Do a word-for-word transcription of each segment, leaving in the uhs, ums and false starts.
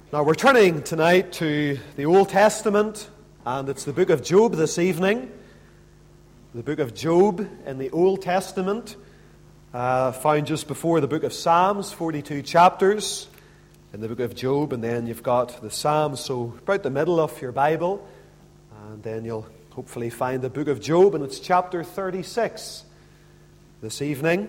Now we're turning tonight to the Old Testament, and it's the book of Job this evening. The book of Job in the Old Testament, uh, found just before the book of Psalms, forty-two chapters in the book of Job, and then you've got the Psalms, so about the middle of your Bible, and then you'll hopefully find the book of Job, and it's chapter thirty-six this evening.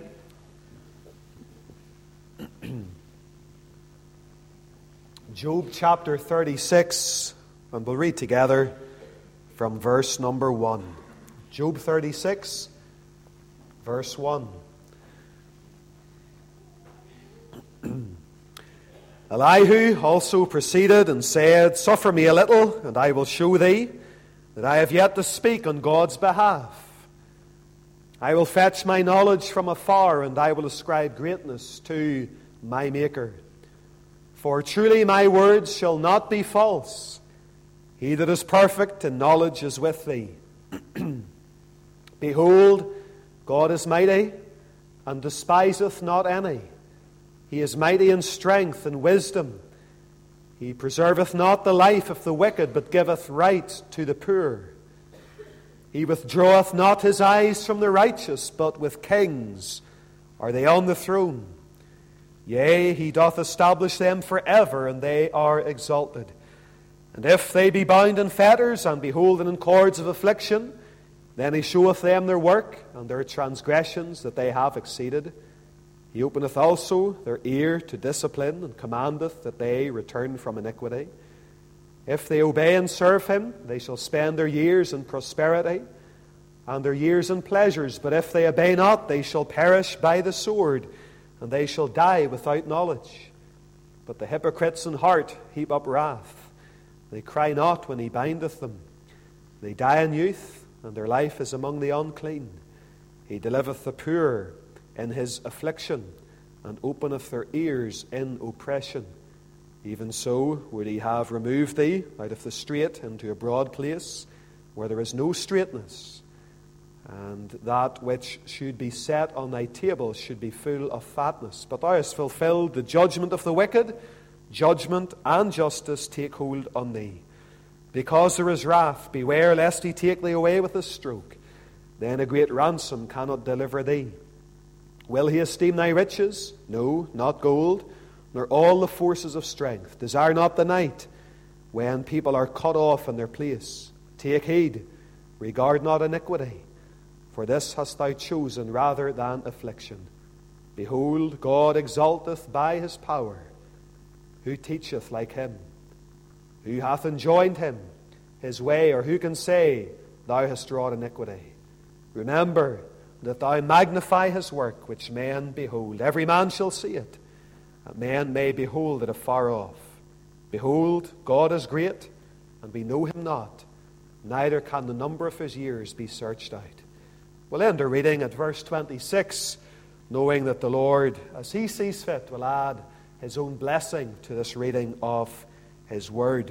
Job chapter thirty-six, and we'll read together from verse number one. Job thirty-six, verse one. Elihu also proceeded and said, "Suffer me a little, and I will show thee that I have yet to speak on God's behalf. I will fetch my knowledge from afar, and I will ascribe greatness to my Maker. For truly my words shall not be false. He that is perfect in knowledge is with thee. Behold, God is mighty, and despiseth not any. He is mighty in strength and wisdom. He preserveth not the life of the wicked, but giveth right to the poor. He withdraweth not his eyes from the righteous, but with kings are they on the throne. Yea, he doth establish them forever, and they are exalted. And if they be bound in fetters, and be holden in cords of affliction, then he showeth them their work, and their transgressions that they have exceeded. He openeth also their ear to discipline, and commandeth that they return from iniquity. If they obey and serve him, they shall spend their years in prosperity, and their years in pleasures. But if they obey not, they shall perish by the sword, and they shall die without knowledge. But the hypocrites in heart heap up wrath. They cry not when he bindeth them. They die in youth, and their life is among the unclean. He delivereth the poor in his affliction, and openeth their ears in oppression. Even so would he have removed thee out of the strait into a broad place, where there is no straightness. And that which should be set on thy table should be full of fatness. But thou hast fulfilled the judgment of the wicked. Judgment and justice take hold on thee. Because there is wrath, beware lest he take thee away with a stroke. Then a great ransom cannot deliver thee. Will he esteem thy riches? No, not gold, nor all the forces of strength. Desire not the night, when people are cut off in their place. Take heed, regard not iniquity. For this hast thou chosen rather than affliction. Behold, God exalteth by his power. Who teacheth like him? Who hath enjoined him his way, or who can say, Thou hast wrought iniquity? Remember that thou magnify his work, which men behold. Every man shall see it, that men may behold it afar off. Behold, God is great, and we know him not, neither can the number of his years be searched out." We'll end our reading at verse twenty-six, knowing that the Lord, as he sees fit, will add his own blessing to this reading of his word.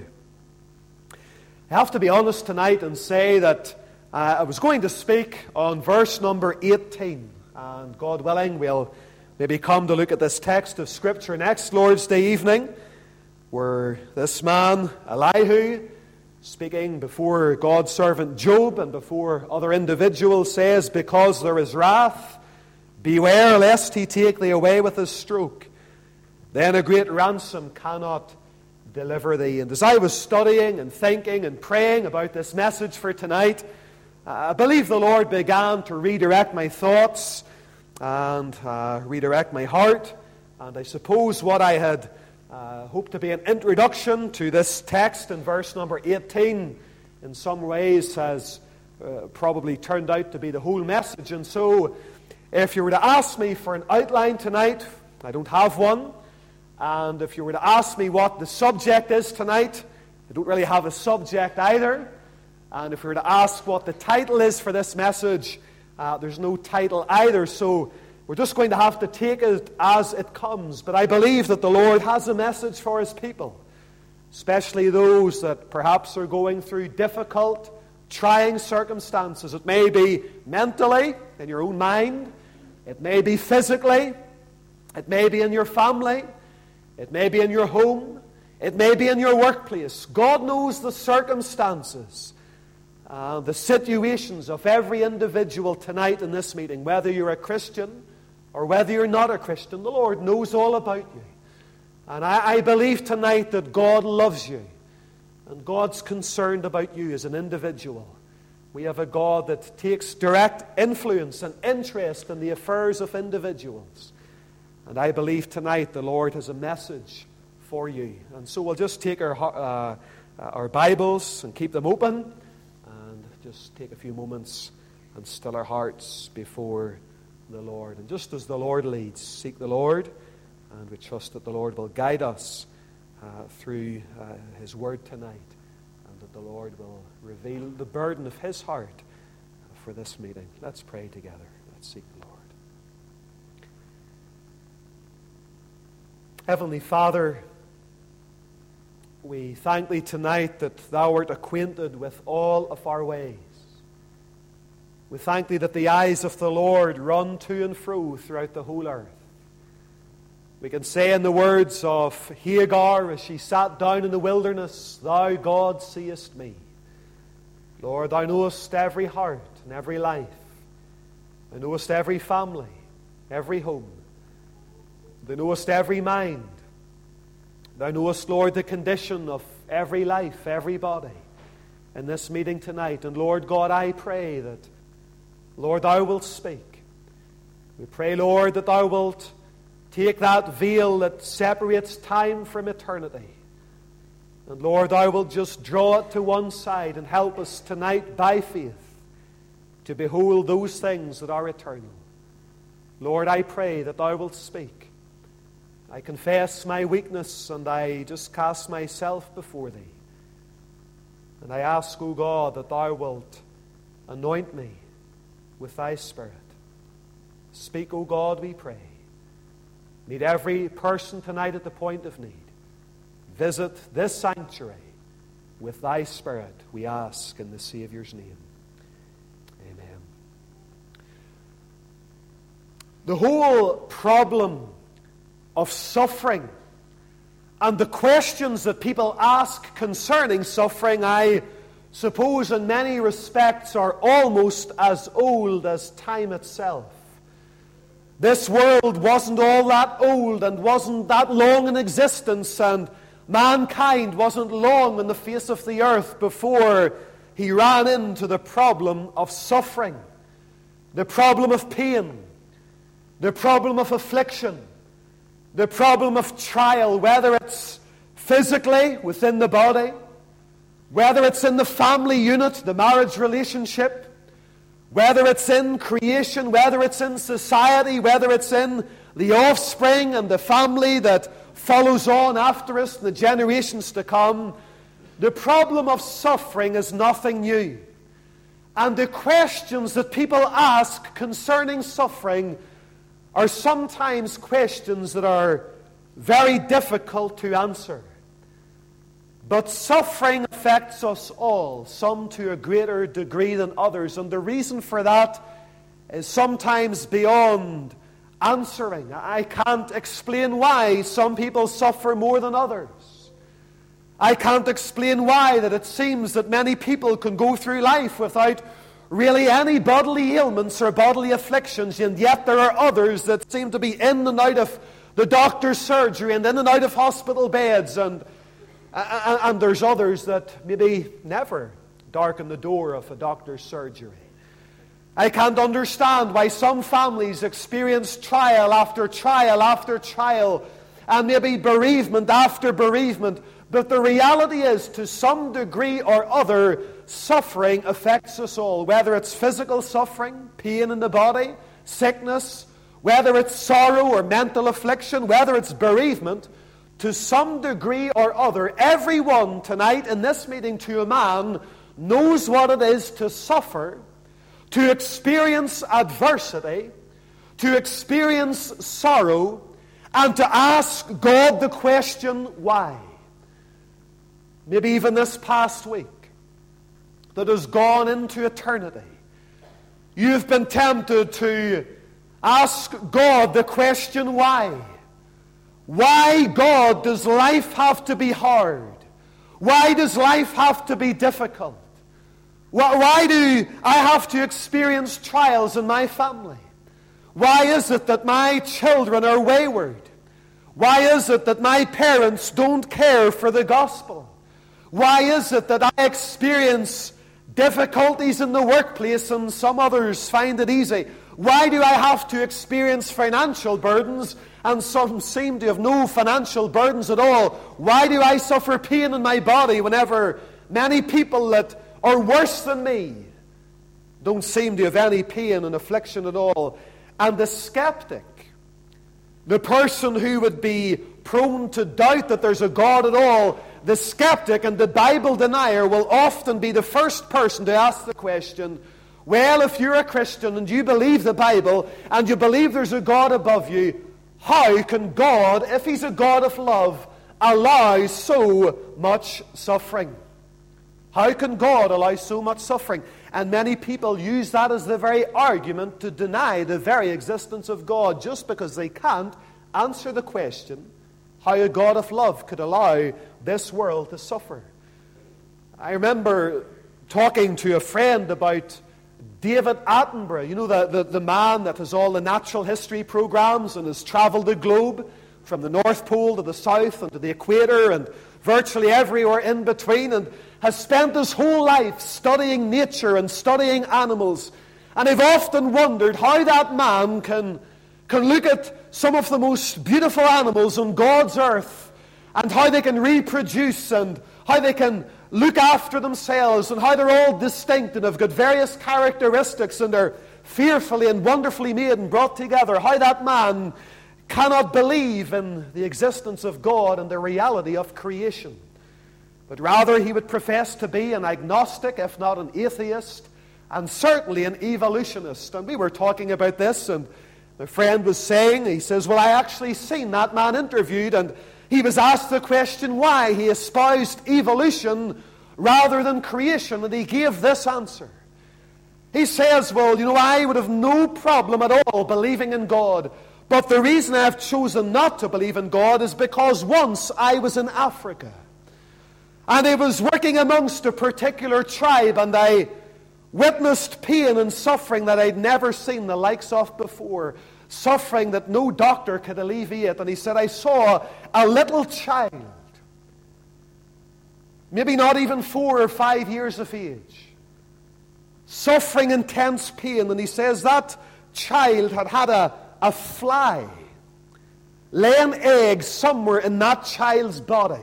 I have to be honest tonight and say that uh, I was going to speak on verse number eighteen, and God willing, we'll maybe come to look at this text of Scripture next Lord's Day evening, where this man, Elihu, speaking before God's servant Job and before other individuals, says, "Because there is wrath, beware lest he take thee away with a stroke. Then a great ransom cannot deliver thee." And as I was studying and thinking and praying about this message for tonight, I believe the Lord began to redirect my thoughts and uh, redirect my heart. And I suppose what I had Uh, hope to be an introduction to this text in verse number eighteen in some ways has uh, probably turned out to be the whole message. And so if you were to ask me for an outline tonight, I don't have one. And if you were to ask me what the subject is tonight, I don't really have a subject either. And if you were to ask what the title is for this message, uh, there's no title either. So we're just going to have to take it as it comes. But I believe that the Lord has a message for his people, especially those that perhaps are going through difficult, trying circumstances. It may be mentally, in your own mind. It may be physically. It may be in your family. It may be in your home. It may be in your workplace. God knows the circumstances, uh, the situations of every individual tonight in this meeting. Whether you're a Christian or whether you're not a Christian, the Lord knows all about you. And I, I believe tonight that God loves you and God's concerned about you as an individual. We have a God that takes direct influence and interest in the affairs of individuals. And I believe tonight the Lord has a message for you. And so we'll just take our, uh, our Bibles and keep them open and just take a few moments and still our hearts before the Lord. And just as the Lord leads, seek the Lord, and we trust that the Lord will guide us uh, through uh, His Word tonight, and that the Lord will reveal the burden of His heart for this meeting. Let's pray together. Let's seek the Lord. Heavenly Father, we thank Thee tonight that Thou art acquainted with all of our ways. We thank Thee that the eyes of the Lord run to and fro throughout the whole earth. We can say in the words of Hagar as she sat down in the wilderness, Thou, God, seest me. Lord, Thou knowest every heart and every life. Thou knowest every family, every home. Thou knowest every mind. Thou knowest, Lord, the condition of every life, every body in this meeting tonight. And Lord God, I pray that, Lord, Thou wilt speak. We pray, Lord, that Thou wilt take that veil that separates time from eternity. And Lord, Thou wilt just draw it to one side and help us tonight by faith to behold those things that are eternal. Lord, I pray that Thou wilt speak. I confess my weakness and I just cast myself before Thee. And I ask, O God, that Thou wilt anoint me with Thy Spirit. Speak, O God, we pray. Meet every person tonight at the point of need. Visit this sanctuary with Thy Spirit, we ask in the Saviour's name. Amen. The whole problem of suffering and the questions that people ask concerning suffering, I suppose in many respects are almost as old as time itself. This world wasn't all that old and wasn't that long in existence, and mankind wasn't long on the face of the earth before he ran into the problem of suffering, the problem of pain, the problem of affliction, the problem of trial, whether it's physically within the body, whether it's in the family unit, the marriage relationship, whether it's in creation, whether it's in society, whether it's in the offspring and the family that follows on after us, the generations to come. The problem of suffering is nothing new. And the questions that people ask concerning suffering are sometimes questions that are very difficult to answer. But suffering affects us all, some to a greater degree than others. And the reason for that is sometimes beyond answering. I can't explain why some people suffer more than others. I can't explain why that it seems that many people can go through life without really any bodily ailments or bodily afflictions, and yet there are others that seem to be in and out of the doctor's surgery and in and out of hospital beds, and And, and there's others that maybe never darken the door of a doctor's surgery. I can't understand why some families experience trial after trial after trial, and maybe bereavement after bereavement. But the reality is, to some degree or other, suffering affects us all. Whether it's physical suffering, pain in the body, sickness, whether it's sorrow or mental affliction, whether it's bereavement, to some degree or other, everyone tonight in this meeting to a man knows what it is to suffer, to experience adversity, to experience sorrow, and to ask God the question, why? Maybe even this past week that has gone into eternity, you've been tempted to ask God the question, why? Why, God, does life have to be hard? Why does life have to be difficult? Why do I have to experience trials in my family? Why is it that my children are wayward? Why is it that my parents don't care for the gospel? Why is it that I experience difficulties in the workplace and some others find it easy? Why do I have to experience financial burdens and some seem to have no financial burdens at all? Why do I suffer pain in my body whenever many people that are worse than me don't seem to have any pain and affliction at all? And the skeptic, the person who would be prone to doubt that there's a God at all, the skeptic and the Bible denier will often be the first person to ask the question, well, if you're a Christian and you believe the Bible and you believe there's a God above you, how can God, if He's a God of love, allow so much suffering? How can God allow so much suffering? And many people use that as the very argument to deny the very existence of God, just because they can't answer the question how a God of love could allow this world to suffer. I remember talking to a friend about David Attenborough, you know, the, the, the man that has all the natural history programs and has traveled the globe from the North Pole to the South and to the equator and virtually everywhere in between, and has spent his whole life studying nature and studying animals. And I've often wondered how that man can, can look at some of the most beautiful animals on God's earth and how they can reproduce and how they can look after themselves and how they're all distinct and have got various characteristics and they're fearfully and wonderfully made and brought together. How that man cannot believe in the existence of God and the reality of creation. But rather he would profess to be an agnostic, if not an atheist, and certainly an evolutionist. And we were talking about this, and my friend was saying, he says, well, I actually seen that man interviewed, and he was asked the question why he espoused evolution rather than creation, and he gave this answer. He says, well, you know, I would have no problem at all believing in God, but the reason I've chosen not to believe in God is because once I was in Africa, and I was working amongst a particular tribe, and I witnessed pain and suffering that I'd never seen the likes of before. Suffering that no doctor could alleviate. And he said, I saw a little child, maybe not even four or five years of age, suffering intense pain. And he says that child had had a, a fly laying eggs somewhere in that child's body.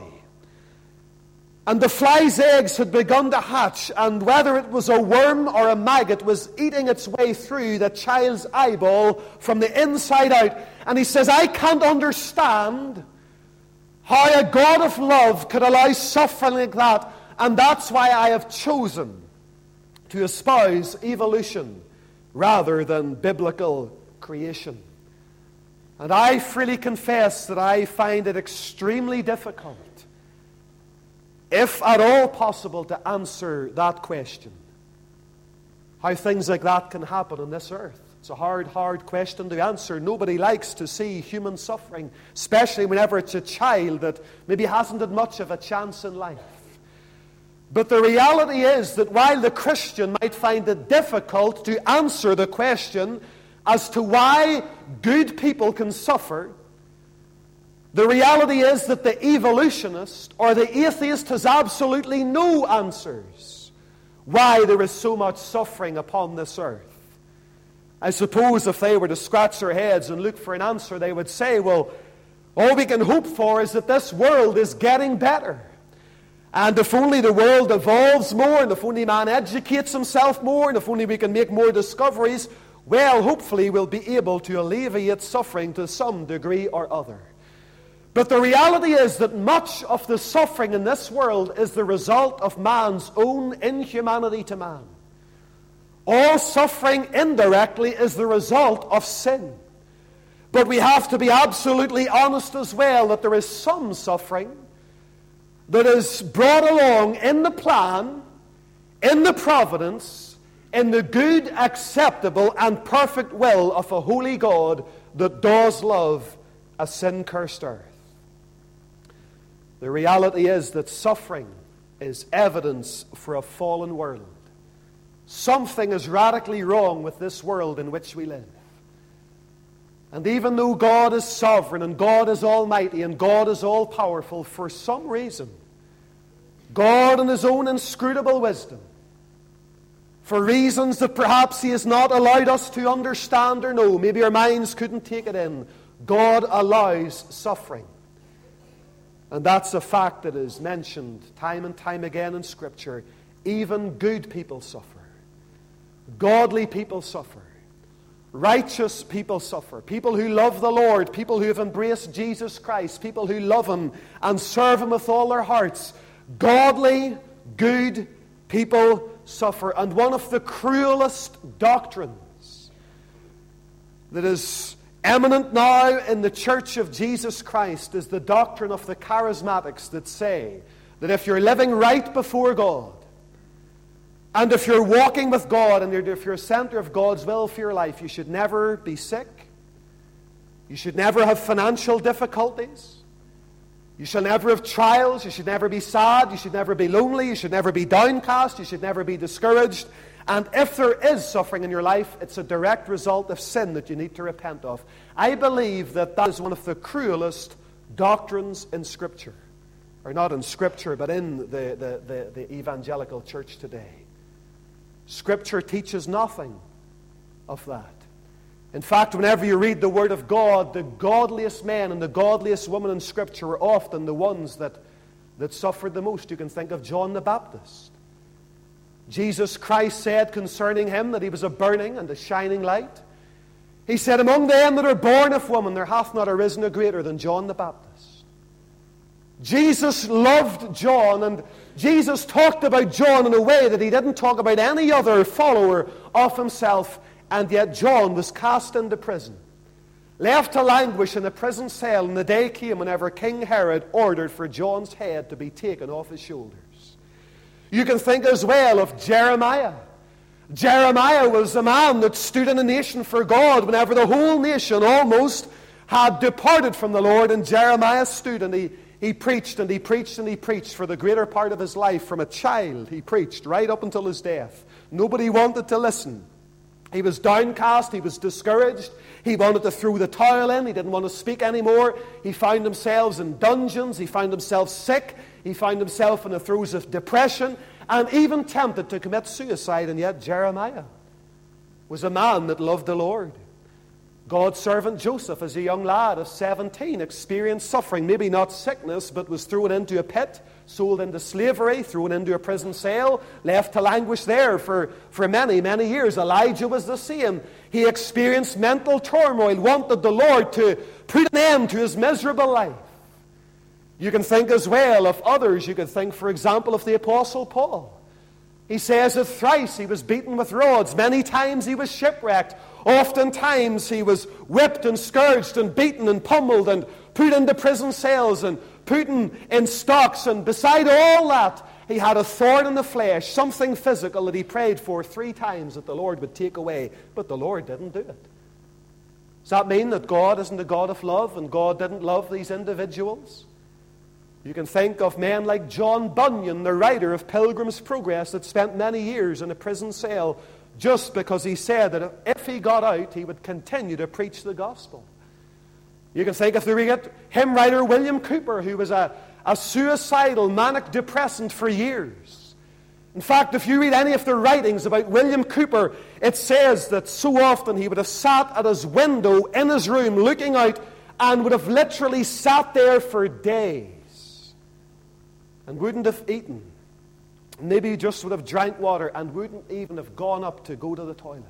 And the fly's eggs had begun to hatch, and whether it was a worm or a maggot was eating its way through the child's eyeball from the inside out. And he says, I can't understand how a God of love could allow suffering like that, and that's why I have chosen to espouse evolution rather than biblical creation. And I freely confess that I find it extremely difficult, if at all possible, to answer that question. How things like that can happen on this earth. It's a hard, hard question to answer. Nobody likes to see human suffering, especially whenever it's a child that maybe hasn't had much of a chance in life. But the reality is that while the Christian might find it difficult to answer the question as to why good people can suffer, the reality is that the evolutionist or the atheist has absolutely no answers why there is so much suffering upon this earth. I suppose if they were to scratch their heads and look for an answer, they would say, well, all we can hope for is that this world is getting better. And if only the world evolves more, and if only man educates himself more, and if only we can make more discoveries, well, hopefully we'll be able to alleviate suffering to some degree or other. But the reality is that much of the suffering in this world is the result of man's own inhumanity to man. All suffering indirectly is the result of sin. But we have to be absolutely honest as well that there is some suffering that is brought along in the plan, in the providence, in the good, acceptable, and perfect will of a holy God that does love a sin-cursed earth. The reality is that suffering is evidence for a fallen world. Something is radically wrong with this world in which we live. And even though God is sovereign and God is almighty and God is all-powerful, for some reason, God in His own inscrutable wisdom, for reasons that perhaps He has not allowed us to understand or know, maybe our minds couldn't take it in, God allows suffering. And that's a fact that is mentioned time and time again in Scripture. Even good people suffer. Godly people suffer. Righteous people suffer. People who love the Lord. People who have embraced Jesus Christ. People who love Him and serve Him with all their hearts. Godly, good people suffer. And one of the cruelest doctrines that is eminent now in the Church of Jesus Christ is the doctrine of the charismatics that say that if you're living right before God, and if you're walking with God, and if you're a center of God's will for your life, you should never be sick. You should never have financial difficulties. You should never have trials. You should never be sad. You should never be lonely. You should never be downcast. You should never be discouraged. And if there is suffering in your life, it's a direct result of sin that you need to repent of. I believe that that is one of the cruelest doctrines in Scripture. Or not in Scripture, but in the, the, the, the evangelical church today. Scripture teaches nothing of that. In fact, whenever you read the Word of God, the godliest men and the godliest women in Scripture are often the ones that, that suffered the most. You can think of John the Baptist. Jesus Christ said concerning him that he was a burning and a shining light. He said, among them that are born of woman, there hath not arisen a greater than John the Baptist. Jesus loved John, and Jesus talked about John in a way that he didn't talk about any other follower of himself, and yet John was cast into prison, left to languish in a prison cell, and the day came whenever King Herod ordered for John's head to be taken off his shoulders. You can think as well of Jeremiah. Jeremiah was a man that stood in a nation for God whenever the whole nation almost had departed from the Lord, and Jeremiah stood and he, he preached and he preached and he preached for the greater part of his life. From a child he preached right up until his death. Nobody wanted to listen. He was downcast, he was discouraged, he wanted to throw the towel in, he didn't want to speak anymore. He found himself in dungeons, he found himself sick, he found himself in the throes of depression, and even tempted to commit suicide. And yet Jeremiah was a man that loved the Lord. God's servant Joseph, as a young lad of seventeen, experienced suffering, maybe not sickness, but was thrown into a pit, sold into slavery, thrown into a prison cell, left to languish there for, for many, many years. Elijah was the same. He experienced mental turmoil, wanted the Lord to put an end to his miserable life. You can think as well of others. You could think, for example, of the Apostle Paul. He says that thrice he was beaten with rods. Many times he was shipwrecked. Oftentimes he was whipped and scourged and beaten and pummeled and put into prison cells and put in, in stocks. And beside all that, he had a thorn in the flesh, something physical that he prayed for three times that the Lord would take away. But the Lord didn't do it. Does that mean that God isn't a God of love and God didn't love these individuals? You can think of men like John Bunyan, the writer of Pilgrim's Progress, that spent many years in a prison cell just because he said that if he got out, he would continue to preach the gospel. You can think of the hymn writer William Cowper, who was a, a suicidal, manic depressant for years. In fact, if you read any of the writings about William Cowper, it says that so often he would have sat at his window in his room looking out and would have literally sat there for days and wouldn't have eaten. Maybe he just would have drank water and wouldn't even have gone up to go to the toilet.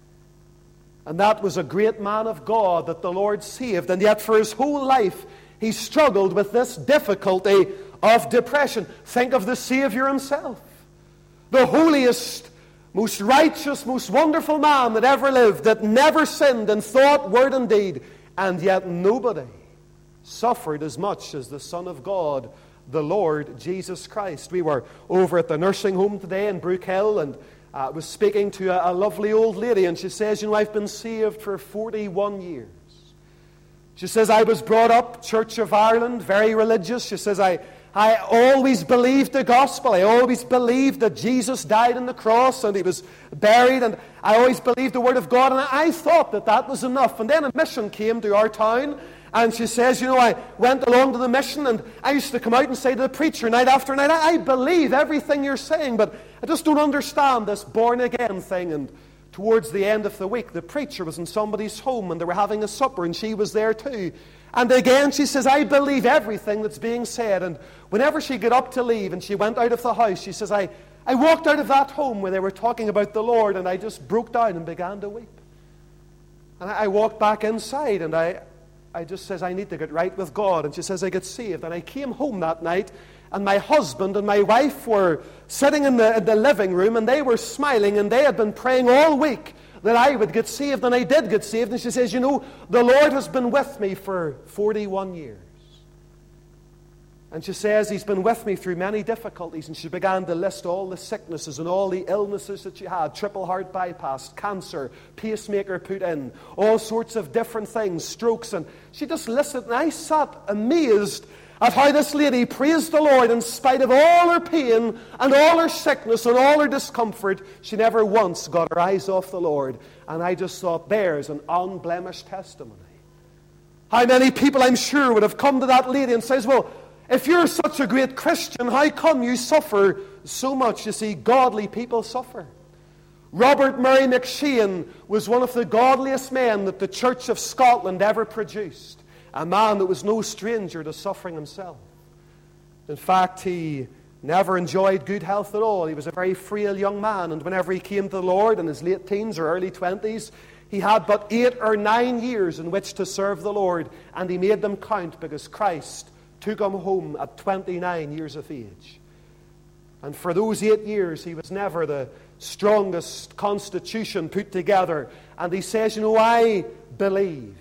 And that was a great man of God that the Lord saved. And yet for his whole life, he struggled with this difficulty of depression. Think of the Savior himself. The holiest, most righteous, most wonderful man that ever lived, that never sinned in thought, word, and deed. And yet nobody suffered as much as the Son of God, the Lord Jesus Christ. We were over at the nursing home today in Brookhill, and I uh, was speaking to a, a lovely old lady, and she says, you know, I've been saved for forty-one years. She says, I was brought up Church of Ireland, very religious. She says, I, I always believed the gospel. I always believed that Jesus died on the cross and he was buried. And I always believed the word of God. And I thought that that was enough. And then a mission came to our town. And she says, you know, I went along to the mission and I used to come out and say to the preacher night after night, I, I believe everything you're saying, but I just don't understand this born again thing. And towards the end of the week, the preacher was in somebody's home and they were having a supper and she was there too. And again she says, I believe everything that's being said. And whenever she got up to leave and she went out of the house, she says, I, I walked out of that home where they were talking about the Lord and I just broke down and began to weep. And I, I walked back inside and I... I just says, I need to get right with God. And she says, I get saved. And I came home that night, and my husband and my wife were sitting in the, in the living room, and they were smiling, and they had been praying all week that I would get saved, and I did get saved. And she says, you know, the Lord has been with me for forty-one years. And she says, he's been with me through many difficulties. And she began to list all the sicknesses and all the illnesses that she had. Triple heart bypass, cancer, pacemaker put in, all sorts of different things, strokes. And she just listed, and I sat amazed at how this lady praised the Lord in spite of all her pain and all her sickness and all her discomfort. She never once got her eyes off the Lord. And I just thought, there's an unblemished testimony. How many people, I'm sure, would have come to that lady and says, well, if you're such a great Christian, how come you suffer so much? You see, godly people suffer. Robert Murray McShane was one of the godliest men that the Church of Scotland ever produced. A man that was no stranger to suffering himself. In fact, he never enjoyed good health at all. He was a very frail young man, and whenever he came to the Lord in his late teens or early twenties, he had but eight or nine years in which to serve the Lord, and he made them count because Christ took him home at twenty-nine years of age. And for those eight years, he was never the strongest constitution put together. And he says, you know, I believe.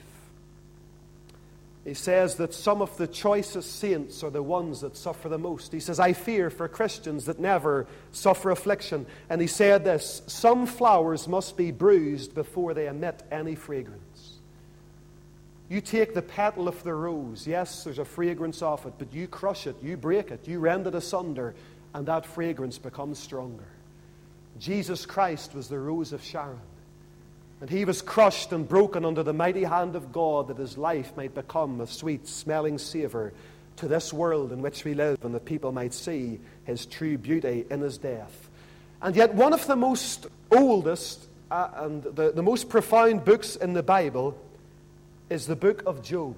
He says that some of the choicest saints are the ones that suffer the most. He says, I fear for Christians that never suffer affliction. And he said this, some flowers must be bruised before they emit any fragrance. You take the petal of the rose, yes, there's a fragrance of it, but you crush it, you break it, you rend it asunder, and that fragrance becomes stronger. Jesus Christ was the rose of Sharon, and he was crushed and broken under the mighty hand of God that his life might become a sweet-smelling savour to this world in which we live, and that people might see his true beauty in his death. And yet one of the most oldest uh, and the, the most profound books in the Bible is the book of Job.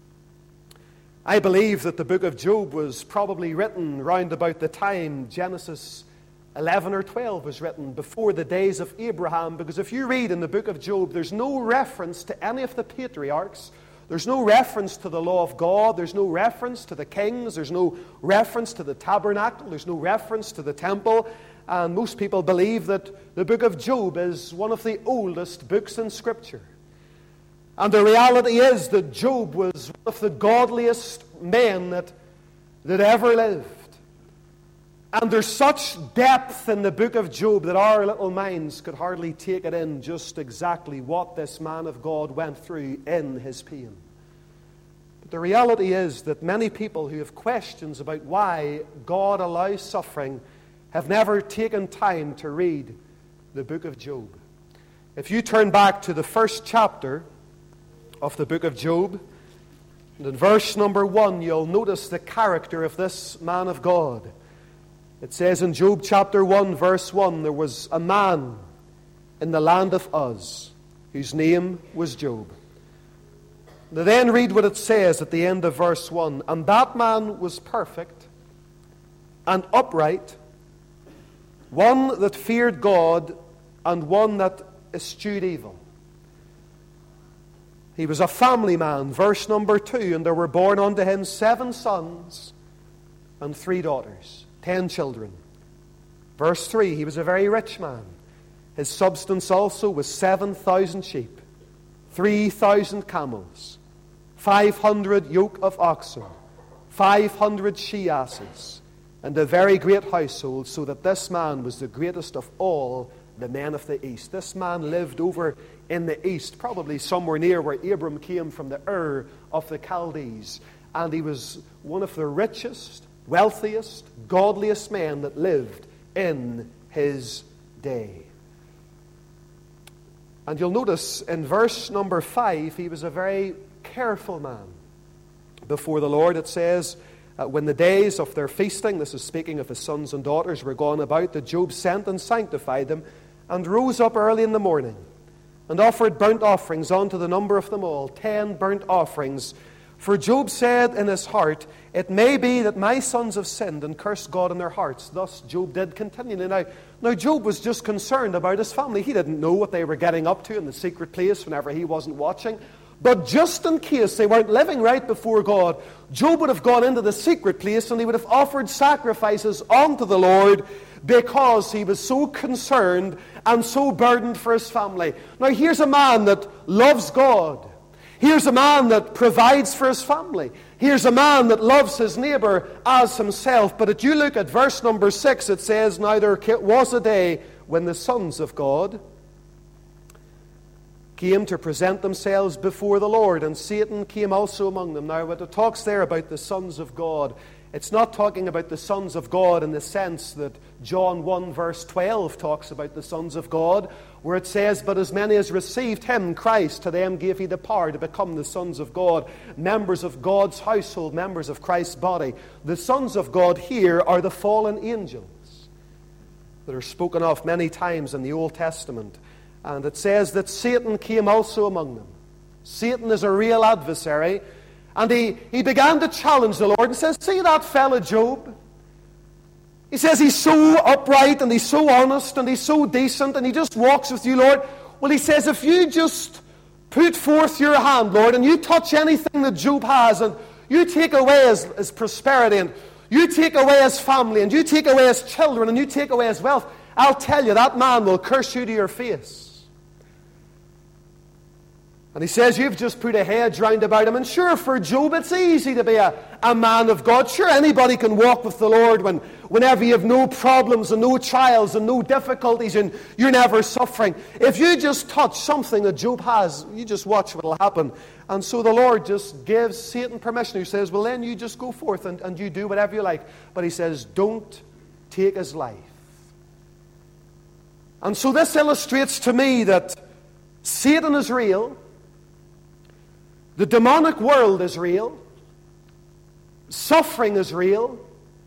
I believe that the book of Job was probably written round about the time Genesis eleven or twelve was written, before the days of Abraham, because if you read in the book of Job, there's no reference to any of the patriarchs. There's no reference to the law of God. There's no reference to the kings. There's no reference to the tabernacle. There's no reference to the temple. And most people believe that the book of Job is one of the oldest books in Scripture. And the reality is that Job was one of the godliest men that, that ever lived. And there's such depth in the book of Job that our little minds could hardly take it in just exactly what this man of God went through in his pain. But the reality is that many people who have questions about why God allows suffering have never taken time to read the book of Job. If you turn back to the first chapter of the book of Job, and in verse number one, you'll notice the character of this man of God. It says in Job chapter one, verse one, there was a man in the land of Uz, whose name was Job. Now then read what it says at the end of verse one. And that man was perfect and upright, one that feared God, and one that eschewed evil. He was a family man, verse number two, and there were born unto him seven sons and three daughters, ten children. Verse three, he was a very rich man. His substance also was seven thousand sheep, three thousand camels, five hundred yoke of oxen, five hundred she-asses, and a very great household, so that this man was the greatest of all the men of the east. This man lived over in the east, probably somewhere near where Abram came from, the Ur of the Chaldees. And he was one of the richest wealthiest, godliest men that lived in his day. And you'll notice in verse number five, he was a very careful man before the Lord. It says, uh, when the days of their feasting, this is speaking of his sons and daughters, were gone about, that Job sent and sanctified them, and rose up early in the morning, and offered burnt offerings unto the number of them all, ten burnt offerings. For Job said in his heart, it may be that my sons have sinned and cursed God in their hearts. Thus Job did continually. Now, now Job was just concerned about his family. He didn't know what they were getting up to in the secret place whenever he wasn't watching. But just in case they weren't living right before God, Job would have gone into the secret place and he would have offered sacrifices unto the Lord, because he was so concerned and so burdened for his family. Now here's a man that loves God. Here's a man that provides for his family. Here's a man that loves his neighbor as himself. But if you look at verse number six, it says, now there was a day when the sons of God came to present themselves before the Lord, and Satan came also among them. Now, when it talks there about the sons of God, it's not talking about the sons of God in the sense that John one verse twelve talks about the sons of God, where it says, but as many as received him, Christ, to them gave he the power to become the sons of God, members of God's household, members of Christ's body. The sons of God here are the fallen angels that are spoken of many times in the Old Testament. And it says that Satan came also among them. Satan is a real adversary. And he, he began to challenge the Lord and says, see that fella Job? He says he's so upright and he's so honest and he's so decent and he just walks with you, Lord. Well, he says, if you just put forth your hand, Lord, and you touch anything that Job has, and you take away his, his prosperity, and you take away his family, and you take away his children, and you take away his wealth, I'll tell you, that man will curse you to your face. And he says, you've just put a hedge round about him. And sure, for Job, it's easy to be a, a man of God. Sure, anybody can walk with the Lord when, whenever you have no problems and no trials and no difficulties and you're never suffering. If you just touch something that Job has, you just watch what will happen. And so the Lord just gives Satan permission. He says, well, then you just go forth and, and you do whatever you like. But he says, don't take his life. And so this illustrates to me that Satan is real. The demonic world is real. Suffering is real.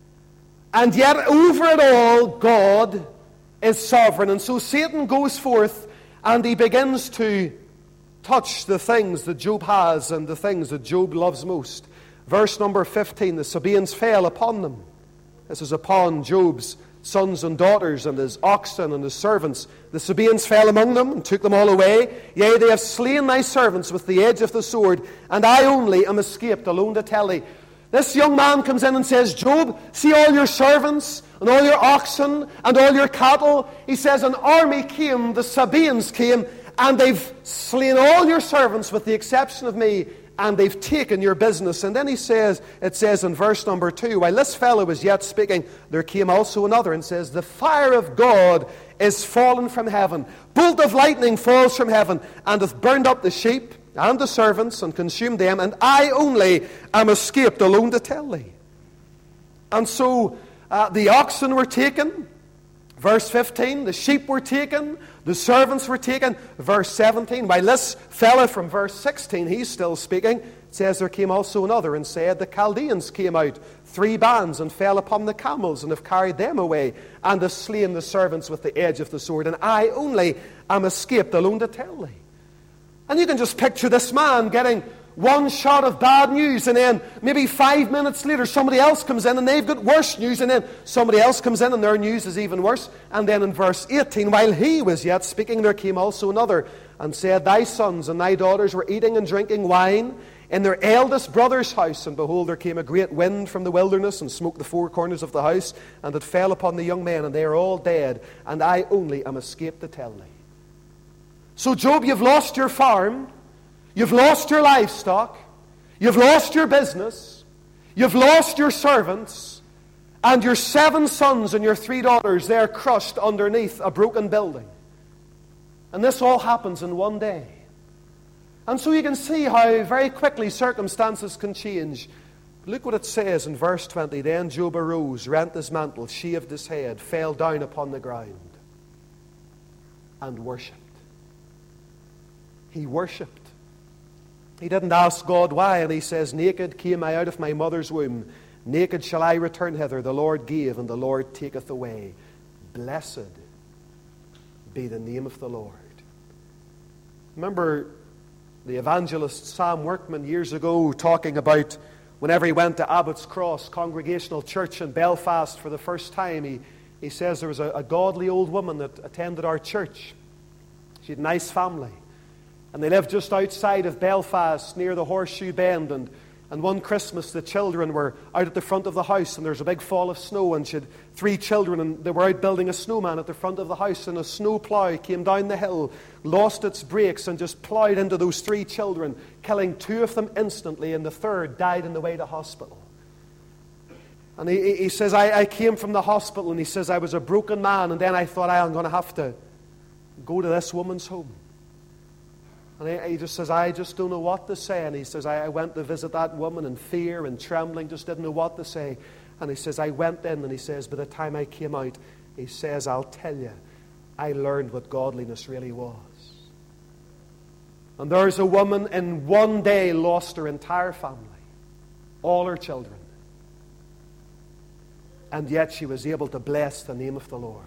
And yet over it all, God is sovereign. And so Satan goes forth and he begins to touch the things that Job has and the things that Job loves most. Verse number fifteen, the Sabaeans fell upon them. This is upon Job's sons and daughters and his oxen and his servants. The Sabaeans fell among them and took them all away. Yea, they have slain thy servants with the edge of the sword, and I only am escaped alone to tell thee. This young man comes in and says, Job, see all your servants and all your oxen and all your cattle. He says, an army came, the Sabaeans came, and they've slain all your servants with the exception of me, and they've taken your business. And then he says, it says in verse number two, while this fellow was yet speaking, there came also another and says, the fire of God is fallen from heaven. Bolt of lightning falls from heaven, and hath burned up the sheep and the servants, and consumed them, and I only am escaped alone to tell thee. And so uh, the oxen were taken. Verse fifteen, the sheep were taken, the servants were taken. Verse seventeen, while this fella from verse sixteen, he's still speaking, it says there came also another and said, the Chaldeans came out, three bands, and fell upon the camels, and have carried them away, and have slain the servants with the edge of the sword, and I only am escaped alone to tell thee. And you can just picture this man getting one shot of bad news, and then maybe five minutes later somebody else comes in and they've got worse news, and then somebody else comes in and their news is even worse. And then in verse eighteen, while he was yet speaking, there came also another and said, thy sons and thy daughters were eating and drinking wine in their eldest brother's house, and behold, there came a great wind from the wilderness and smote the four corners of the house, and it fell upon the young men, and they are all dead, and I only am escaped to tell thee. So Job, you've lost your farm, you've lost your livestock, you've lost your business, you've lost your servants, and your seven sons and your three daughters, they're crushed underneath a broken building. And this all happens in one day. And so you can see how very quickly circumstances can change. Look what it says in verse twenty. Then Job arose, rent his mantle, shaved his head, fell down upon the ground, and worshipped. He worshipped. He didn't ask God why, and he says, naked came I out of my mother's womb, naked shall I return hither. The Lord gave, and the Lord taketh away. Blessed be the name of the Lord. Remember the evangelist Sam Workman years ago talking about whenever he went to Abbott's Cross Congregational Church in Belfast for the first time, he, he says there was a, a godly old woman that attended our church. She had a nice family. And they lived just outside of Belfast near the Horseshoe Bend. And, and one Christmas the children were out at the front of the house, and there was a big fall of snow, and she had three children, and they were out building a snowman at the front of the house, and a snow plough came down the hill, lost its brakes, and just ploughed into those three children, killing two of them instantly, and the third died on the way to hospital. And he, he says, I, I came from the hospital, and he says, I was a broken man, and then I thought, I'm going to have to go to this woman's home. And he just says, I just don't know what to say. And he says, I went to visit that woman in fear and trembling, just didn't know what to say. And he says, I went in, and he says, by the time I came out, he says, I'll tell you, I learned what godliness really was. And there's a woman in one day lost her entire family, all her children. And yet she was able to bless the name of the Lord.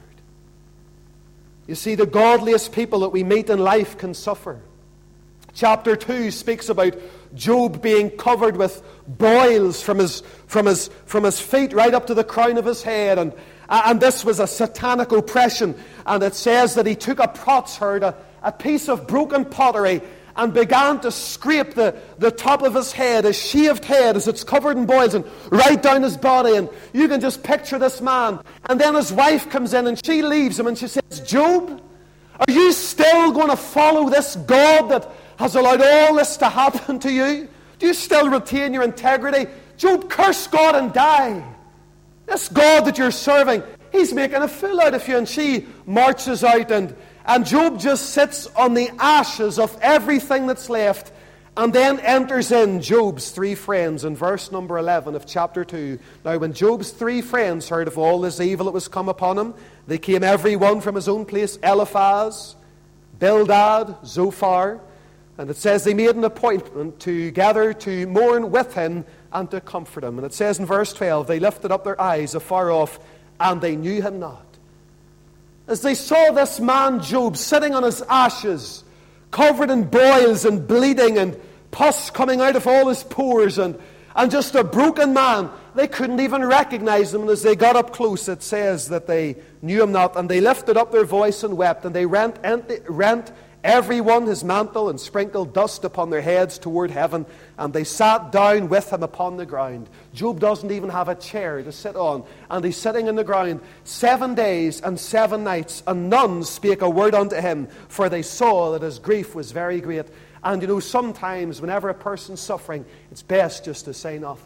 You see, the godliest people that we meet in life can suffer. Chapter two speaks about Job being covered with boils from his, from his, from his feet right up to the crown of his head. And, and this was a satanic oppression. And it says that he took a potsherd, a, a piece of broken pottery, and began to scrape the, the top of his head, his shaved head, as it's covered in boils, and right down his body. And you can just picture this man. And then his wife comes in, and she leaves him, and she says, Job, are you still going to follow this God that has allowed all this to happen to you? Do you still retain your integrity? Job, curse God and die. This God that you're serving, he's making a fool out of you. And she marches out, and, and Job just sits on the ashes of everything that's left. And then enters in Job's three friends in verse number eleven of chapter two. Now when Job's three friends heard of all this evil that was come upon him, they came every one from his own place, Eliphaz, Bildad, Zophar. And it says they made an appointment to gather to mourn with him and to comfort him. And it says in verse twelve, they lifted up their eyes afar off, and they knew him not. As they saw this man Job sitting on his ashes, covered in boils and bleeding and pus coming out of all his pores, and, and just a broken man, they couldn't even recognize him. And as they got up close, it says that they knew him not. And they lifted up their voice and wept, and they rent, rent every one his mantle, and sprinkled dust upon their heads toward heaven, and they sat down with him upon the ground. Job doesn't even have a chair to sit on, and he's sitting in the ground seven days and seven nights, and none spake a word unto him, for they saw that his grief was very great. And you know, sometimes whenever a person's suffering, it's best just to say nothing.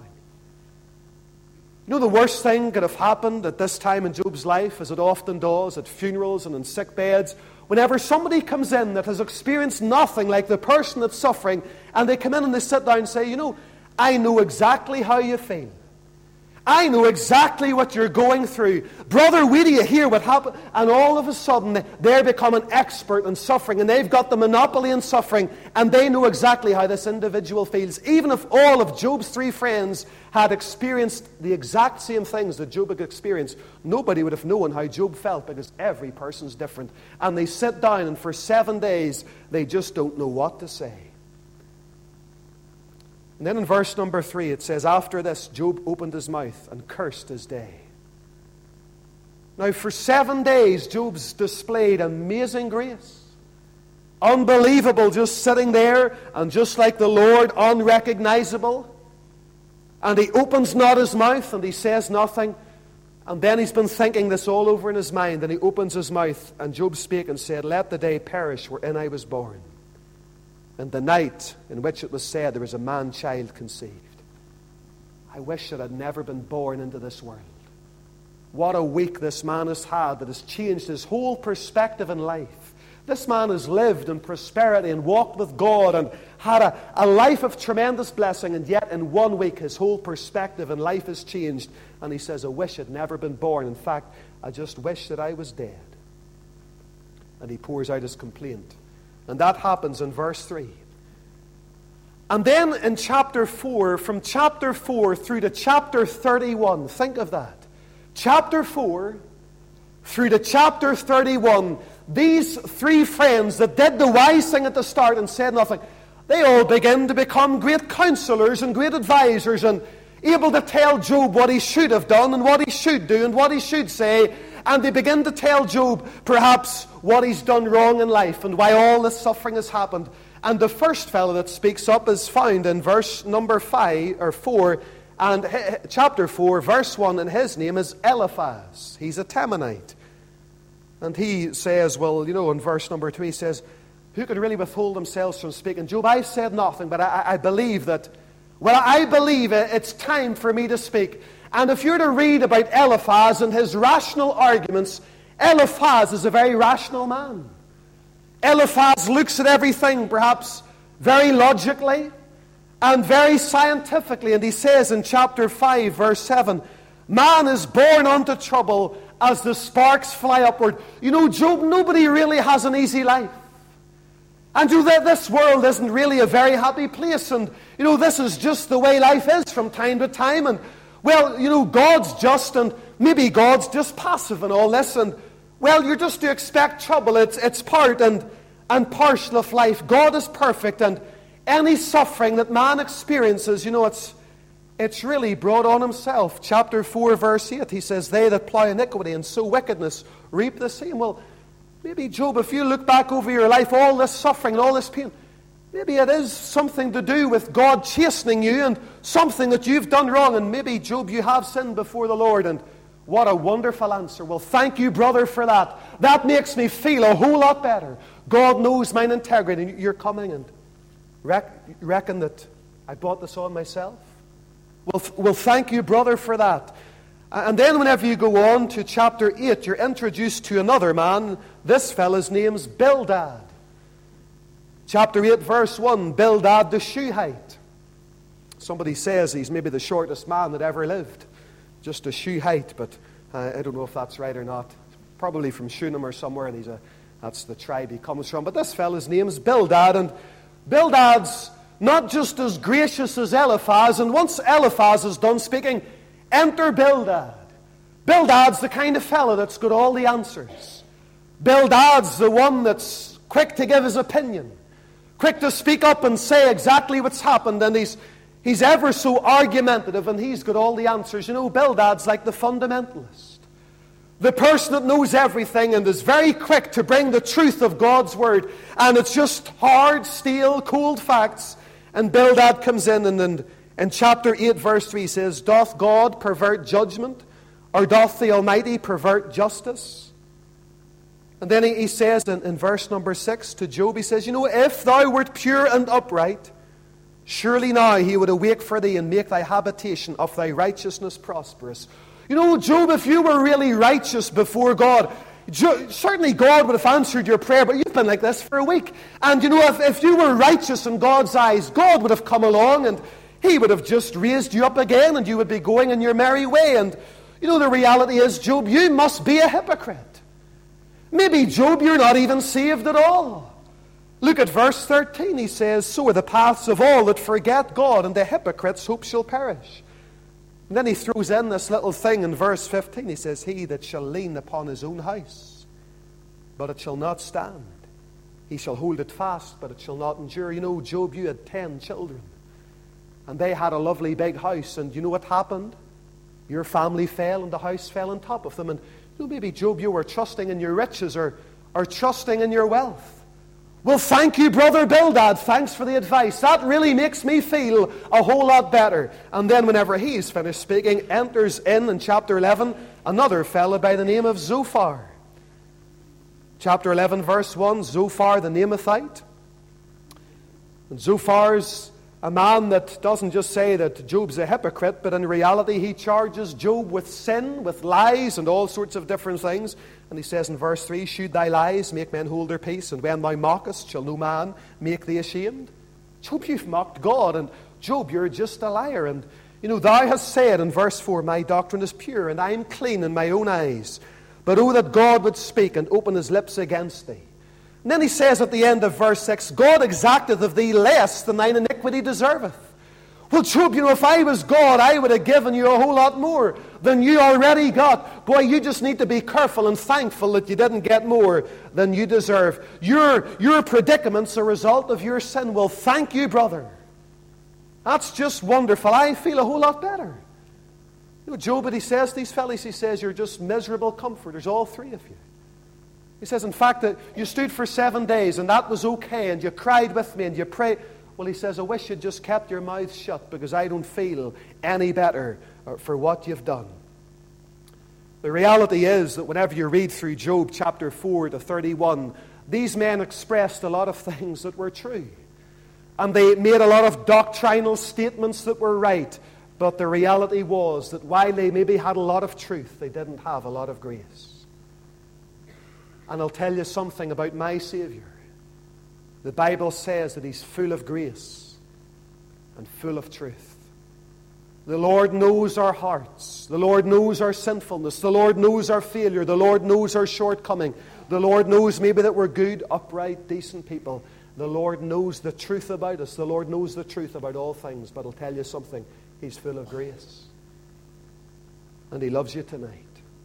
You know, the worst thing could have happened at this time in Job's life, as it often does at funerals and in sick beds. Whenever somebody comes in that has experienced nothing like the person that's suffering, and they come in and they sit down and say, you know, I know exactly how you feel. I know exactly what you're going through. Brother, wait till you hear what happened. And all of a sudden, they're become an expert in suffering, and they've got the monopoly in suffering, and they know exactly how this individual feels. Even if all of Job's three friends had experienced the exact same things that Job had experienced, nobody would have known how Job felt, because every person's different. And they sit down, and for seven days, they just don't know what to say. And then in verse number three, it says, after this, Job opened his mouth and cursed his day. Now, for seven days, Job's displayed amazing grace. Unbelievable, just sitting there, and just like the Lord, unrecognizable. And he opens not his mouth, and he says nothing. And then he's been thinking this all over in his mind, and he opens his mouth, and Job spake and said, let the day perish wherein I was born, and the night in which it was said there was a man-child conceived. I wish that I'd never been born into this world. What a week this man has had that has changed his whole perspective in life. This man has lived in prosperity and walked with God and had a, a life of tremendous blessing, and yet in one week his whole perspective in life has changed. And he says, I wish I'd never been born. In fact, I just wish that I was dead. And he pours out his complaint. And that happens in verse three. And then in chapter four, from chapter four through to chapter thirty-one, think of that. Chapter four through to chapter thirty-one, these three friends that did the wise thing at the start and said nothing, they all begin to become great counselors and great advisors and able to tell Job what he should have done and what he should do and what he should say. And they begin to tell Job perhaps what he's done wrong in life and why all this suffering has happened. And the first fellow that speaks up is found in verse number five or four, and chapter four, verse one, and his name is Eliphaz. He's a Temanite. And he says, well, you know, in verse number two, he says, who could really withhold themselves from speaking? Job, I've said nothing, but I, I believe that, well, I believe it's time for me to speak. And if you're to read about Eliphaz and his rational arguments, Eliphaz is a very rational man. Eliphaz looks at everything perhaps very logically and very scientifically. And he says in chapter five, verse seven, man is born unto trouble as the sparks fly upward. You know, Job, nobody really has an easy life. And you know, this world isn't really a very happy place. And, you know, this is just the way life is from time to time. And, well, you know, God's just, and maybe God's just passive and all this. And, well, you're just to expect trouble. It's, it's part and, and parcel of life. God is perfect. And any suffering that man experiences, you know, it's, it's really brought on himself. Chapter four, verse eight, he says, they that plow iniquity and sow wickedness reap the same. Well, maybe, Job, if you look back over your life, all this suffering and all this pain, maybe it is something to do with God chastening you and something that you've done wrong. And maybe, Job, you have sinned before the Lord. And what a wonderful answer. Well, thank you, brother, for that. That makes me feel a whole lot better. God knows mine integrity. And you're coming and rec- reckon that I brought this on myself? Well, well, thank you, brother, for that. And then whenever you go on to chapter eight, you're introduced to another man. This fellow's name's Bildad. Chapter eight, verse one, Bildad the Shuhite. Somebody says he's maybe the shortest man that ever lived. Just a Shuhite, but uh, I don't know if that's right or not. Probably from Shunem or somewhere, and he's a, that's the tribe he comes from. But this fellow's name's Bildad, and Bildad's not just as gracious as Eliphaz, and once Eliphaz is done speaking, enter Bildad. Bildad's the kind of fellow that's got all the answers. Bildad's the one that's quick to give his opinion, quick to speak up and say exactly what's happened, and he's he's ever so argumentative, and he's got all the answers. You know, Bildad's like the fundamentalist, the person that knows everything and is very quick to bring the truth of God's word, and it's just hard, steel, cold facts. And Bildad comes in, and in, in chapter eight, verse three says, doth God pervert judgment, or doth the Almighty pervert justice? And then he, he says in, in verse number six to Job, he says, you know, if thou wert pure and upright, surely now he would awake for thee and make thy habitation of thy righteousness prosperous. You know, Job, if you were really righteous before God, Jo- certainly God would have answered your prayer, but you've been like this for a week. And you know, if, if you were righteous in God's eyes, God would have come along and He would have just raised you up again, and you would be going in your merry way. And you know, the reality is, Job, you must be a hypocrite. Maybe, Job, you're not even saved at all. Look at verse thirteen. He says, so are the paths of all that forget God, and the hypocrite's hope shall perish. And then he throws in this little thing in verse fifteen. He says, he that shall lean upon his own house, but it shall not stand. He shall hold it fast, but it shall not endure. You know, Job, you had ten children, and they had a lovely big house. And you know what happened? Your family fell, and the house fell on top of them. And you know, maybe, Job, you were trusting in your riches or, or trusting in your wealth. Well, thank you, Brother Bildad. Thanks for the advice. That really makes me feel a whole lot better. And then whenever he's finished speaking, enters in, in chapter eleven, another fellow by the name of Zophar. Chapter eleven, verse one, Zophar the Naamathite. And Zophar's A man that doesn't just say that Job's a hypocrite, but in reality he charges Job with sin, with lies, and all sorts of different things. And he says in verse three, should thy lies make men hold their peace, and when thou mockest, shall no man make thee ashamed? Job, you've mocked God, and Job, you're just a liar. And, you know, thou hast said in verse four, my doctrine is pure, and I am clean in my own eyes. But oh, that God would speak and open his lips against thee. And then he says at the end of verse six, God exacteth of thee less than thine iniquity deserveth. Well, Job, you know, if I was God, I would have given you a whole lot more than you already got. Boy, you just need to be careful and thankful that you didn't get more than you deserve. Your, your predicament's a result of your sin. Well, thank you, brother. That's just wonderful. I feel a whole lot better. You know, Job, but he says to these fellas, he says, you're just miserable comforters, all three of you. He says, in fact, that you stood for seven days and that was okay, and you cried with me and you prayed. Well, he says, I wish you'd just kept your mouth shut, because I don't feel any better for what you've done. The reality is that whenever you read through Job chapter four to thirty-one, these men expressed a lot of things that were true. And they made a lot of doctrinal statements that were right. But the reality was that while they maybe had a lot of truth, they didn't have a lot of grace. And I'll tell you something about my Savior. The Bible says that he's full of grace and full of truth. The Lord knows our hearts. The Lord knows our sinfulness. The Lord knows our failure. The Lord knows our shortcoming. The Lord knows maybe that we're good, upright, decent people. The Lord knows the truth about us. The Lord knows the truth about all things. But I'll tell you something. He's full of grace. And he loves you tonight.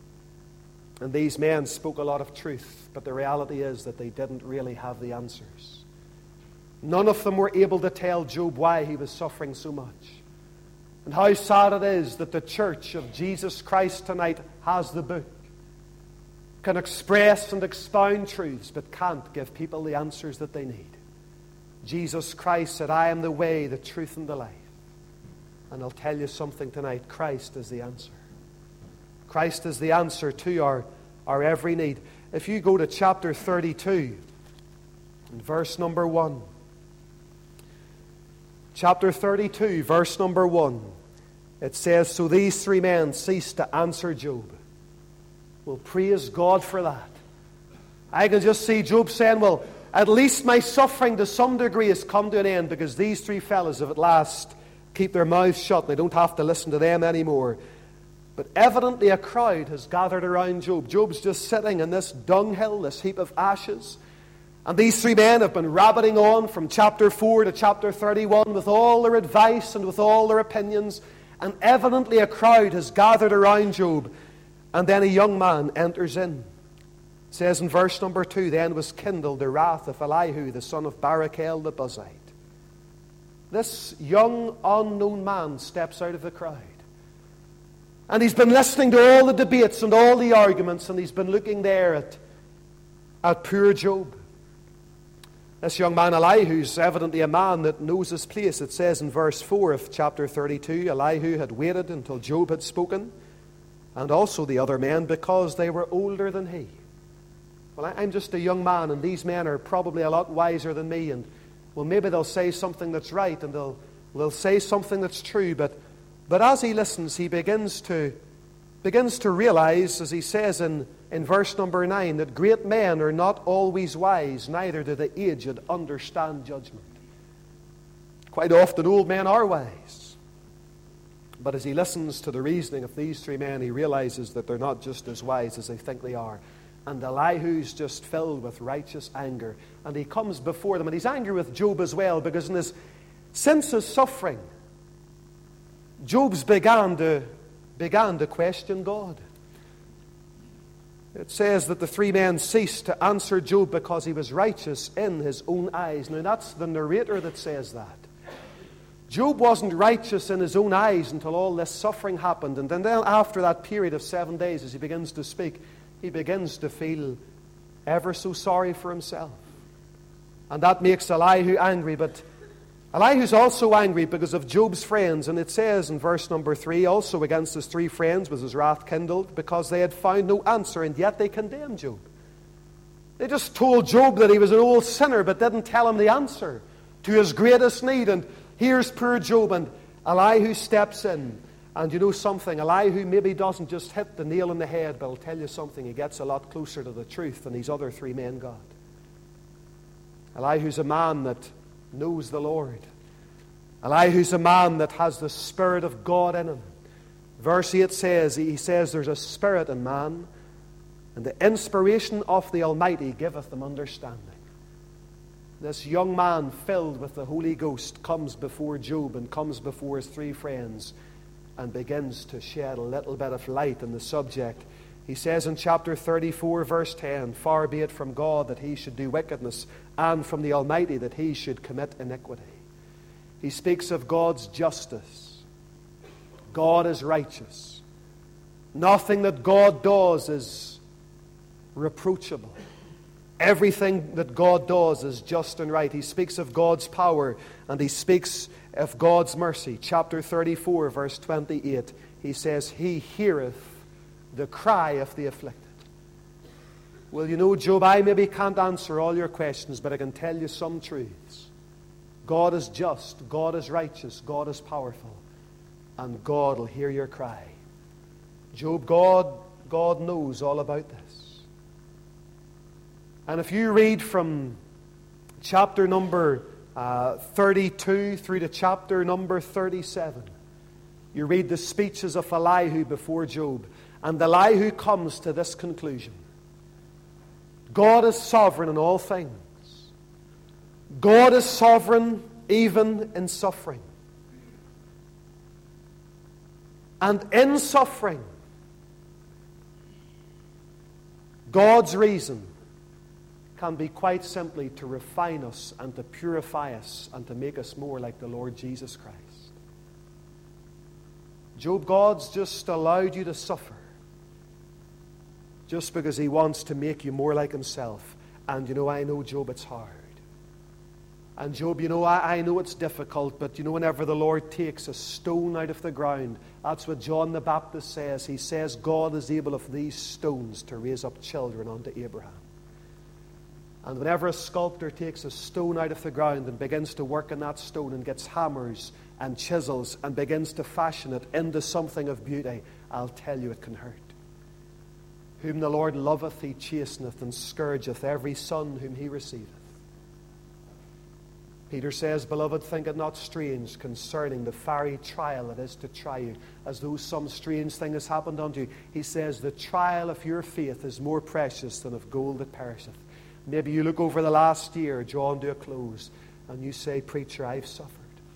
And these men spoke a lot of truth, but the reality is that they didn't really have the answers. None of them were able to tell Job why he was suffering so much. And how sad it is that the church of Jesus Christ tonight has the book, can express and expound truths, but can't give people the answers that they need. Jesus Christ said, I am the way, the truth, and the life. And I'll tell you something tonight, Christ is the answer. Christ is the answer to our, our every need. If you go to chapter thirty-two, and verse number one. Chapter thirty-two, verse number one. It says, so these three men ceased to answer Job. Well, praise God for that. I can just see Job saying, well, at least my suffering to some degree has come to an end, because these three fellas have at last keep their mouths shut. They don't have to listen to them anymore. But evidently a crowd has gathered around Job. Job's just sitting in this dunghill, this heap of ashes. And these three men have been rabbiting on from chapter four to chapter thirty-one with all their advice and with all their opinions. And evidently a crowd has gathered around Job. And then a young man enters in. It says in verse number two, then was kindled the wrath of Elihu, the son of Barachel the Buzite. This young unknown man steps out of the crowd. And he's been listening to all the debates and all the arguments, and he's been looking there at, at poor Job. This young man Elihu's evidently a man that knows his place. It says in verse four of chapter thirty-two, Elihu had waited until Job had spoken, and also the other men, because they were older than he. Well, I'm just a young man, and these men are probably a lot wiser than me, and well, maybe they'll say something that's right, and they'll, they'll say something that's true, but But as he listens, he begins to begins to realize, as he says in, in verse number nine, that great men are not always wise, neither do the aged understand judgment. Quite often old men are wise. But as he listens to the reasoning of these three men, he realizes that they're not just as wise as they think they are. And Elihu's just filled with righteous anger. And he comes before them, and he's angry with Job as well, because in his since his suffering, Job's began to, began to question God. It says that the three men ceased to answer Job because he was righteous in his own eyes. Now that's the narrator that says that. Job wasn't righteous in his own eyes until all this suffering happened. And then after that period of seven days, as he begins to speak, he begins to feel ever so sorry for himself. And that makes Elihu angry. But Elihu's also angry because of Job's friends. And it says in verse number three, also against his three friends was his wrath kindled, because they had found no answer, and yet they condemned Job. They just told Job that he was an old sinner, but didn't tell him the answer to his greatest need. And here's poor Job, and Elihu steps in. And you know something, Elihu maybe doesn't just hit the nail on the head, but I'll tell you something, he gets a lot closer to the truth than these other three men got. Elihu's a man that knows the Lord. Elihu's a man that has the Spirit of God in him. Verse eight says, he says, there's a spirit in man, and the inspiration of the Almighty giveth them understanding. This young man filled with the Holy Ghost comes before Job and comes before his three friends and begins to shed a little bit of light on the subject. He says in chapter thirty-four, verse ten, far be it from God that he should do wickedness, and from the Almighty that he should commit iniquity. He speaks of God's justice. God is righteous. Nothing that God does is reproachable. Everything that God does is just and right. He speaks of God's power, and he speaks of God's mercy. Chapter thirty-four, verse twenty-eight, he says, he heareth the cry of the afflicted. Well, you know, Job, I maybe can't answer all your questions, but I can tell you some truths. God is just, God is righteous, God is powerful, and God will hear your cry. Job, God, God knows all about this. And if you read from chapter number uh, thirty-two through to chapter number thirty-seven, you read the speeches of Elihu before Job, and Elihu comes to this conclusion. God is sovereign in all things. God is sovereign even in suffering. And in suffering, God's reason can be quite simply to refine us and to purify us and to make us more like the Lord Jesus Christ. Job, God's just allowed you to suffer just because he wants to make you more like himself. And you know, I know, Job, it's hard. And Job, you know, I, I know it's difficult, but you know, whenever the Lord takes a stone out of the ground, that's what John the Baptist says. He says, God is able of these stones to raise up children unto Abraham. And whenever a sculptor takes a stone out of the ground and begins to work on that stone and gets hammers and chisels and begins to fashion it into something of beauty, I'll tell you, it can hurt. Whom the Lord loveth, he chasteneth, and scourgeth every son whom he receiveth. Peter says, beloved, think it not strange concerning the fiery trial that is to try you, as though some strange thing has happened unto you. He says, the trial of your faith is more precious than of gold that perisheth. Maybe you look over the last year, drawn to a close, and you say, preacher, I've suffered.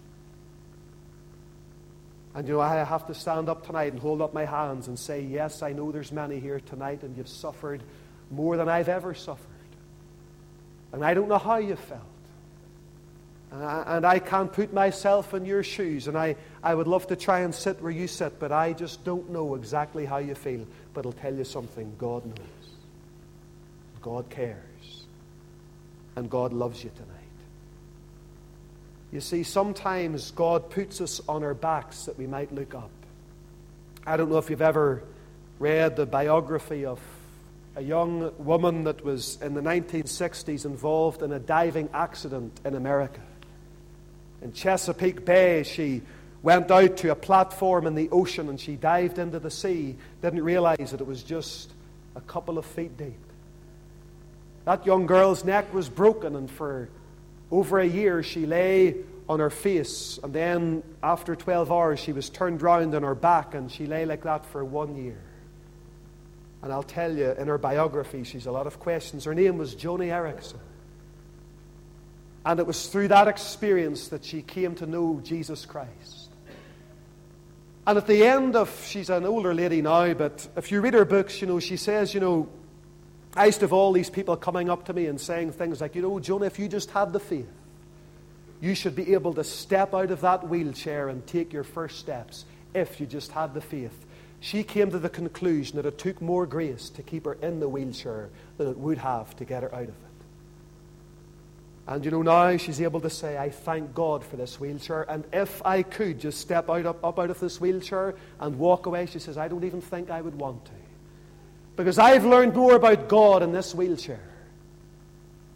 And you know, I have to stand up tonight and hold up my hands and say, yes, I know there's many here tonight, and you've suffered more than I've ever suffered. And I don't know how you felt. And I, and I can't put myself in your shoes, and I, I would love to try and sit where you sit, but I just don't know exactly how you feel. But I'll tell you something, God knows. God cares. And God loves you tonight. You see, sometimes God puts us on our backs that we might look up. I don't know if you've ever read the biography of a young woman that was in the nineteen sixties involved in a diving accident in America. In Chesapeake Bay, she went out to a platform in the ocean and she dived into the sea, didn't realize that it was just a couple of feet deep. That young girl's neck was broken, and for over a year she lay on her face, and then after twelve hours she was turned round on her back, and she lay like that for one year. And I'll tell you, in her biography, she's a lot of questions. Her name was Joni Eareckson. And it was through that experience that she came to know Jesus Christ. And at the end of, she's an older lady now, but if you read her books, you know, she says, you know, I used to have all these people coming up to me and saying things like, you know, Jonah, if you just had the faith, you should be able to step out of that wheelchair and take your first steps if you just had the faith. She came to the conclusion that it took more grace to keep her in the wheelchair than it would have to get her out of it. And you know, now she's able to say, I thank God for this wheelchair, and if I could just step out up, up out of this wheelchair and walk away, she says, I don't even think I would want to. Because I've learned more about God in this wheelchair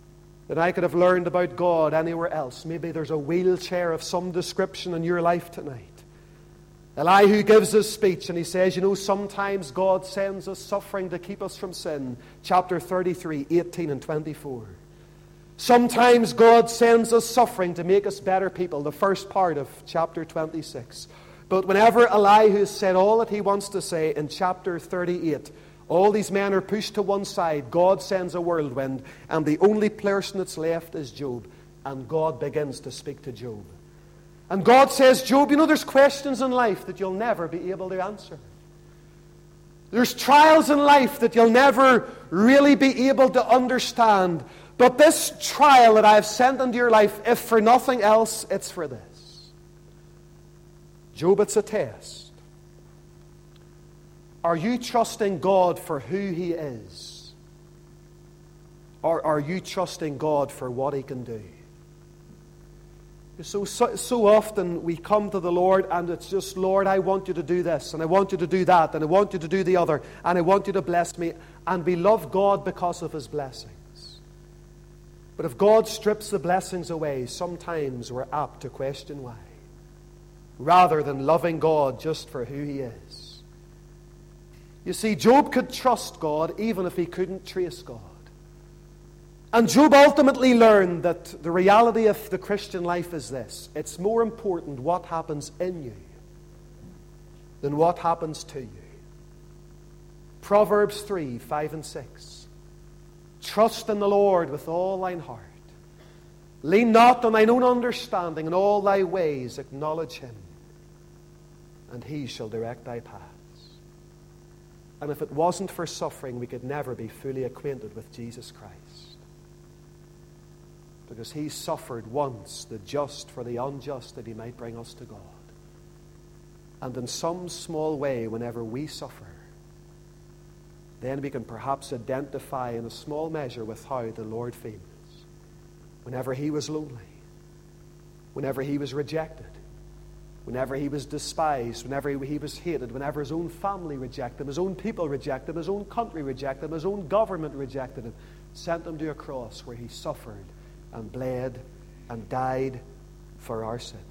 that I could have learned about God anywhere else. Maybe there's a wheelchair of some description in your life tonight. Elihu gives his speech and he says, you know, sometimes God sends us suffering to keep us from sin. Chapter thirty-three, eighteen and twenty-four. Sometimes God sends us suffering to make us better people. The first part of chapter twenty-six. But whenever Elihu has said all that he wants to say in chapter thirty-eight, all these men are pushed to one side. God sends a whirlwind, and the only person that's left is Job. And God begins to speak to Job. And God says, Job, you know, there's questions in life that you'll never be able to answer. There's trials in life that you'll never really be able to understand. But this trial that I've sent into your life, if for nothing else, it's for this. Job, it's a test. Are you trusting God for who He is? Or are you trusting God for what He can do? So, so, so often we come to the Lord and it's just, Lord, I want you to do this, and I want you to do that, and I want you to do the other, and I want you to bless me. And we love God because of His blessings. But if God strips the blessings away, sometimes we're apt to question why, rather than loving God just for who He is. You see, Job could trust God even if he couldn't trace God. And Job ultimately learned that the reality of the Christian life is this: it's more important what happens in you than what happens to you. Proverbs three, five and six. Trust in the Lord with all thine heart. Lean not on thine own understanding. In all thy ways acknowledge Him, and He shall direct thy paths. And if it wasn't for suffering, we could never be fully acquainted with Jesus Christ. Because He suffered once, the just for the unjust, that He might bring us to God. And in some small way, whenever we suffer, then we can perhaps identify in a small measure with how the Lord feels. Whenever He was lonely, whenever He was rejected, whenever He was despised, whenever He was hated, whenever His own family rejected Him, His own people rejected Him, His own country rejected Him, His own government rejected Him, sent Him to a cross where He suffered and bled and died for our sins.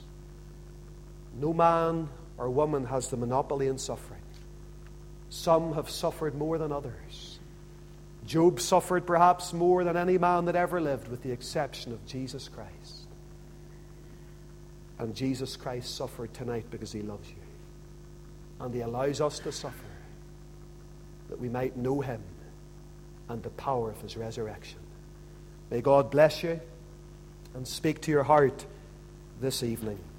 No man or woman has the monopoly in suffering. Some have suffered more than others. Job suffered perhaps more than any man that ever lived, with the exception of Jesus Christ. And Jesus Christ suffered tonight because He loves you. And He allows us to suffer that we might know Him and the power of His resurrection. May God bless you and speak to your heart this evening.